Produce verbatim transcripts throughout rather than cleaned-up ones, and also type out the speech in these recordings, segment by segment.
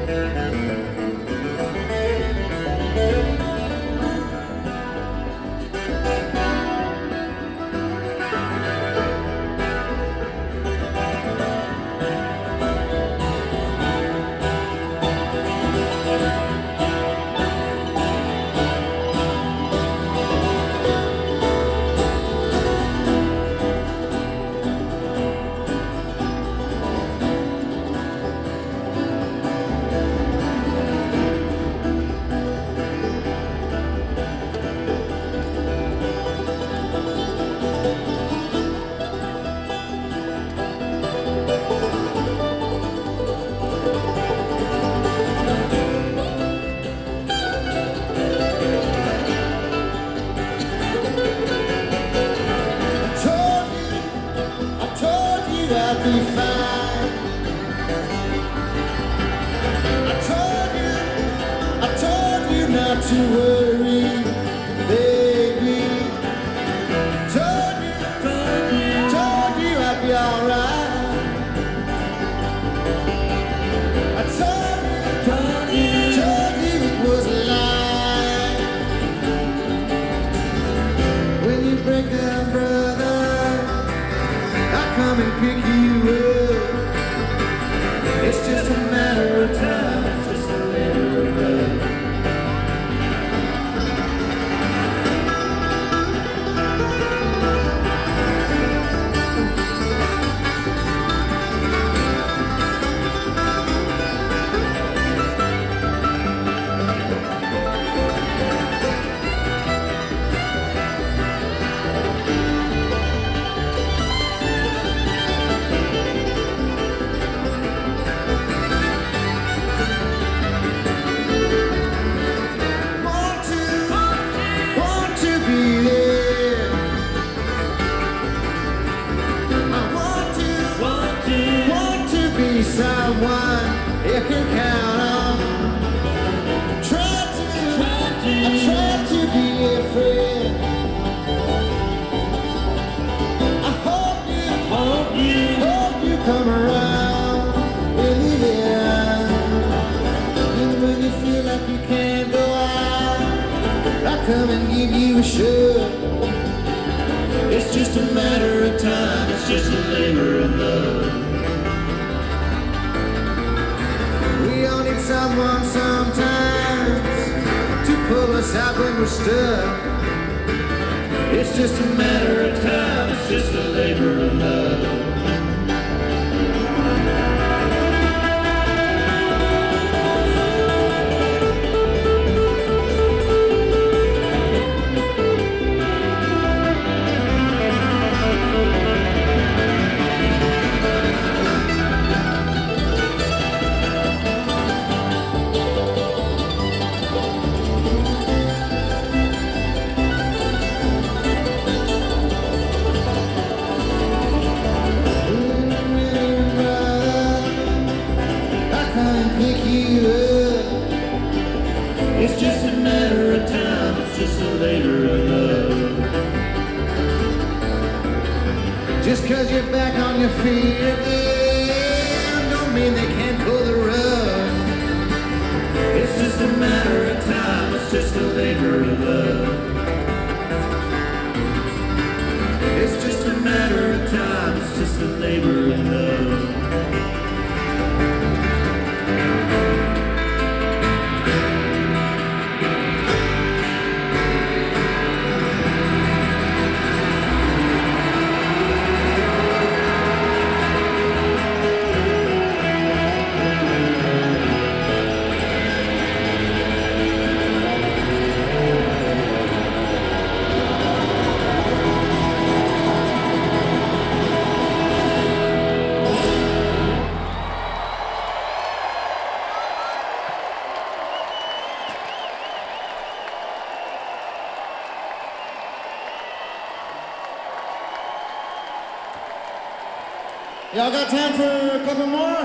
Y'all got time for a couple more?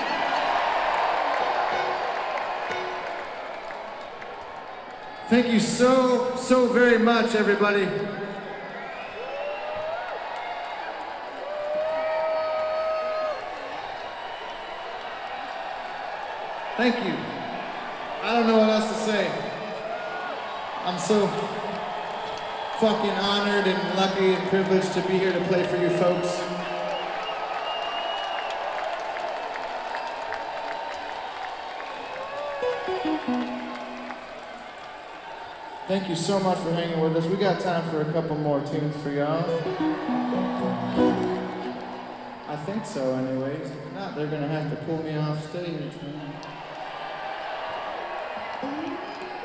Thank you so, so very much, everybody. Thank you. I don't know what else to say. I'm so fucking honored and lucky and privileged to be here to play for you folks. Thank you so much for hanging with us. We got time for a couple more tunes for y'all. I think so anyways. If not, they're gonna have to pull me off stage, man.